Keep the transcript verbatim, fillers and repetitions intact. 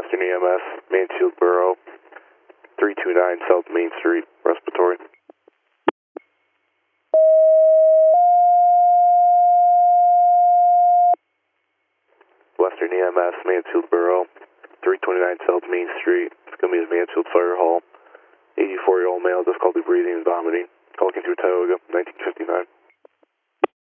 Western E M S, Mansfield Borough, three two nine South Main Street, respiratory. Western E M S, Mansfield Borough, three twenty-nine South Main Street. It's going to be the Mansfield Fire Hall. eighty-four-year-old male, difficulty breathing and vomiting. Calling into Tioga, nineteen fifty-nine.